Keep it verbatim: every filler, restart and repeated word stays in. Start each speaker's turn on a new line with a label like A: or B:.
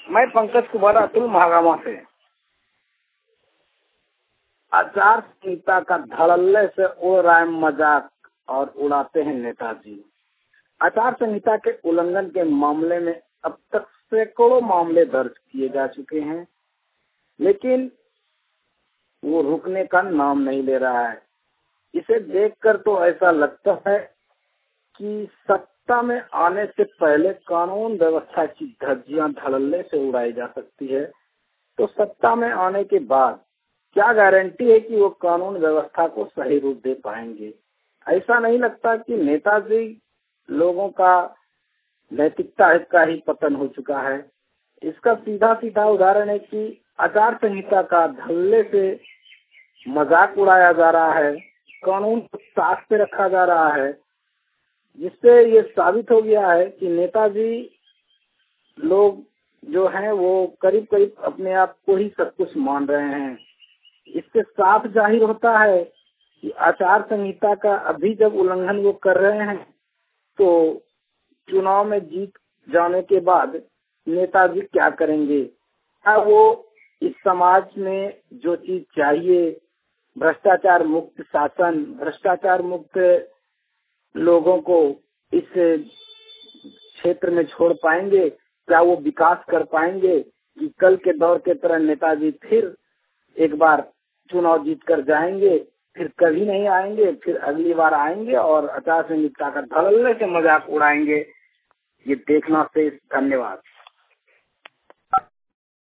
A: मैं पंकज कुमार अतुल महागामा से। आचार संहिता का धड़ल्ले से उड़ रहा है मजाक और उड़ाते हैं नेताजी। आचार संहिता के उल्लंघन के मामले में अब तक सैकड़ों मामले दर्ज किए जा चुके हैं, लेकिन वो रुकने का नाम नहीं ले रहा है। इसे देखकर तो ऐसा लगता है कि सत्ता में आने से पहले कानून व्यवस्था की धज्जियां धड़ल्ले से उड़ाई जा सकती है, तो सत्ता में आने के बाद क्या गारंटी है कि वो कानून व्यवस्था को सही रूप दे पाएंगे। ऐसा नहीं लगता कि नेताजी लोगों का नैतिकता का ही पतन हो चुका है। इसका सीधा सीधा उदाहरण है कि आचार संहिता का धल्ले से मजाक उड़ाया जा रहा है, कानून को साथ पे रखा जा रहा है, जिससे ये साबित हो गया है कि नेताजी लोग जो हैं वो करीब करीब अपने आप को ही सब कुछ मान रहे हैं। इससे साफ जाहिर होता है कि आचार संहिता का अभी जब उल्लंघन वो कर रहे हैं, तो चुनाव में जीत जाने के बाद नेताजी क्या करेंगे। क्या वो इस समाज में जो चीज चाहिए, भ्रष्टाचार मुक्त शासन, भ्रष्टाचार मुक्त लोगों को इस क्षेत्र में छोड़ पाएंगे? क्या वो विकास कर पाएंगे कि कल के दौर के तरह नेताजी फिर एक बार चुनाव जीत कर जाएंगे, फिर कभी नहीं आएंगे, फिर अगली बार आएंगे और आचार संहिता का धड़ल्ले से मजाक उड़ाएंगे? ये देखना से धन्यवाद।